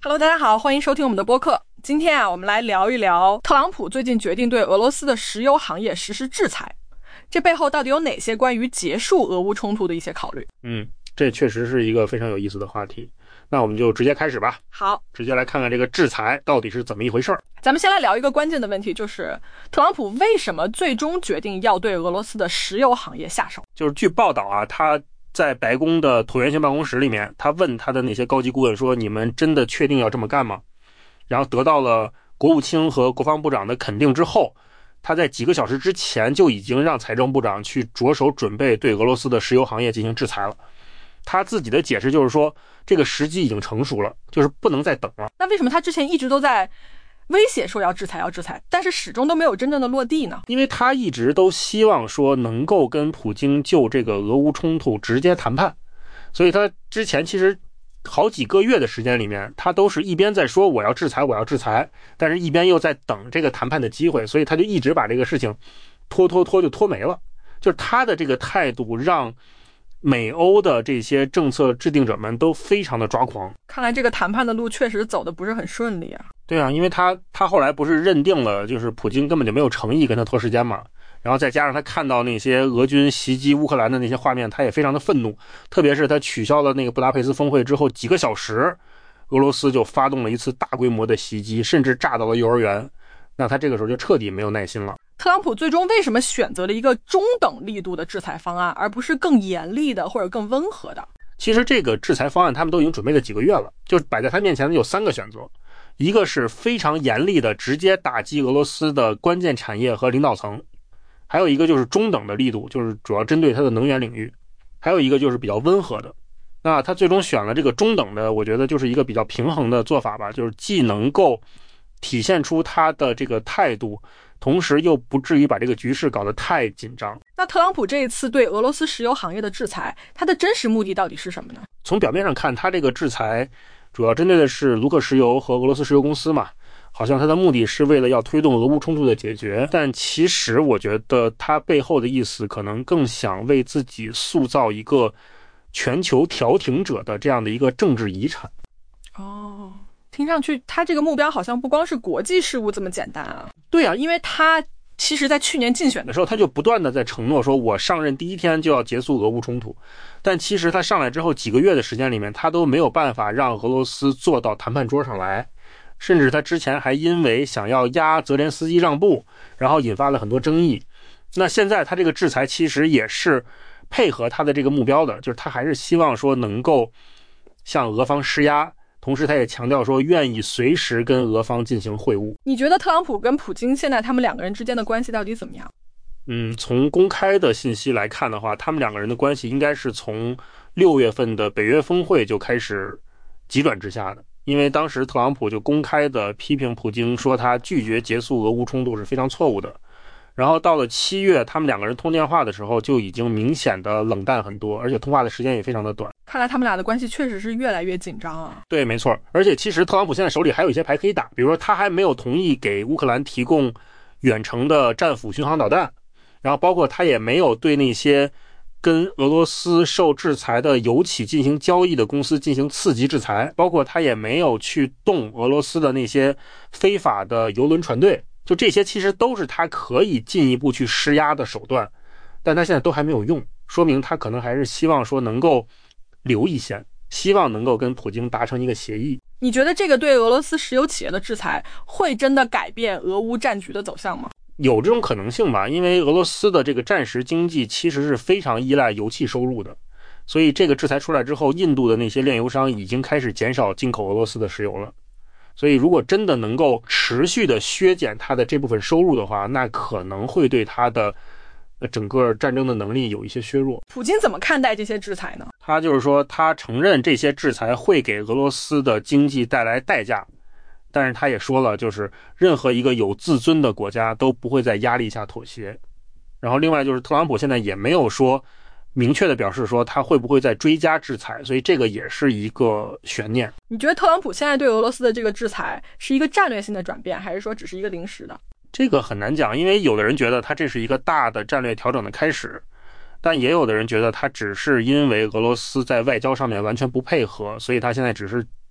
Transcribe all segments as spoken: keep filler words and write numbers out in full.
Hello， 大家好，欢迎收听我们的播客。今天啊，我们来聊一聊特朗普最近决定对俄罗斯的石油行业实施制裁，这背后到底有哪些关于结束俄乌冲突的一些考虑？ 嗯，这确实是一个非常有意思的话题。那我们就直接开始吧。 好， 直接来看看这个制裁到底是怎么一回事儿。 咱们先来聊一个关键的问题，就是特朗普为什么最终决定要对俄罗斯的石油行业下手？ 就是据报道啊，他在白宫的椭圆形办公室里面，他问他的那些高级顾问说，你们真的确定要这么干吗？然后得到了国务卿和国防部长的肯定之后，他在几个小时之前就已经让财政部长去着手准备对俄罗斯的石油行业进行制裁了。他自己的解释就是说，这个时机已经成熟了，就是不能再等了。 那为什么他之前一直都在威胁说要制裁要制裁，但是始终都没有真正的落地呢？ 因为他一直都希望说能够跟普京就这个俄乌冲突直接谈判，所以他之前其实好几个月的时间里面，他都是一边在说我要制裁我要制裁，但是一边又在等这个谈判的机会，所以他就一直把这个事情拖拖拖就拖没了。就是他的这个态度让美欧的这些政策制定者们都非常的抓狂。 看来这个谈判的路确实走的不是很顺利啊。 对啊，因为他他后来不是认定了就是普京根本就没有诚意跟他拖时间嘛，然后再加上他看到那些俄军袭击乌克兰的那些画面，他也非常的愤怒，特别是他取消了那个布达佩斯峰会之后几个小时，俄罗斯就发动了一次大规模的袭击，甚至炸到了幼儿园，那他这个时候就彻底没有耐心了。 特朗普最终为什么选择了一个中等力度的制裁方案，而不是更严厉的或者更温和的？ 其实这个制裁方案他们都已经准备了几个月了，就是摆在他面前的有三个选择，一个是非常严厉的直接打击俄罗斯的关键产业和领导层，还有一个就是中等的力度，就是主要针对它的能源领域，还有一个就是比较温和的。那他最终选了这个中等的，我觉得就是一个比较平衡的做法吧，就是既能够体现出他的这个态度，同时又不至于把这个局势搞得太紧张。 那特朗普这一次对俄罗斯石油行业的制裁，它的真实目的到底是什么呢？ 从表面上看，他这个制裁主要针对的是卢克石油和俄罗斯石油公司嘛，好像他的目的是为了要推动俄乌冲突的解决，但其实我觉得他背后的意思可能更想为自己塑造一个全球调停者的这样的一个政治遗产。 哦，听上去他这个目标好像不光是国际事务这么简单啊。 对啊， 因为他其实在去年竞选的时候，他就不断的在承诺说我上任第一天就要结束俄乌冲突，但其实他上来之后几个月的时间里面，他都没有办法让俄罗斯坐到谈判桌上来，甚至他之前还因为想要压泽连斯基让步，然后引发了很多争议。那现在他这个制裁其实也是配合他的这个目标的，就是他还是希望说能够向俄方施压，同时他也强调说愿意随时跟俄方进行会晤。 你觉得特朗普跟普京现在他们两个人之间的关系到底怎么样？ 嗯，从公开的信息来看的话，他们两个人的关系应该是从六月份的北约峰会就开始急转直下的。因为当时特朗普就公开的批评普京，说他拒绝结束俄乌冲突是非常错误的。然后到了七月，他们两个人通电话的时候就已经明显的冷淡很多，而且通话的时间也非常的短。 看来他们俩的关系确实是越来越紧张啊。 对，没错。而且其实特朗普现在手里还有一些牌可以打，比如说他还没有同意给乌克兰提供远程的战斧巡航导弹，然后包括他也没有对那些跟俄罗斯受制裁的油企进行交易的公司进行次级制裁，包括他也没有去动俄罗斯的那些非法的油轮船队，就这些其实都是他可以进一步去施压的手段，但他现在都还没有用，说明他可能还是希望说能够留一线，希望能够跟普京达成一个协议。 你觉得这个对俄罗斯石油企业的制裁会真的改变俄乌战局的走向吗？ 有这种可能性吧，因为俄罗斯的这个战时经济其实是非常依赖油气收入的，所以这个制裁出来之后，印度的那些炼油商已经开始减少进口俄罗斯的石油了。所以如果真的能够持续的削减它的这部分收入的话，那可能会对它的整个战争的能力有一些削弱。 普京怎么看待这些制裁呢？ 他就是说他承认这些制裁会给俄罗斯的经济带来代价，但是他也说了，就是任何一个有自尊的国家都不会在压力下妥协。然后另外就是特朗普现在也没有说明确的表示说他会不会再追加制裁，所以这个也是一个悬念。 你觉得特朗普现在对俄罗斯的这个制裁是一个战略性的转变，还是说只是一个临时的？ 这个很难讲，因为有的人觉得他这是一个大的战略调整的开始，但也有的人觉得他只是因为俄罗斯在外交上面完全不配合，所以他现在只是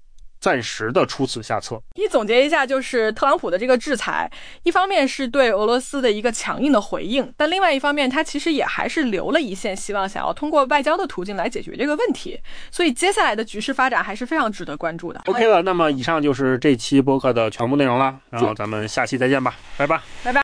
暂时的出此下策。 一总结一下，就是特朗普的这个制裁，一方面是对俄罗斯的一个强硬的回应，但另外一方面，他其实也还是留了一线希望，想要通过外交的途径来解决这个问题。所以接下来的局势发展还是非常值得关注的。 OK 了，那么以上就是这期播客的全部内容了，然后咱们下期再见吧，拜拜， 拜拜。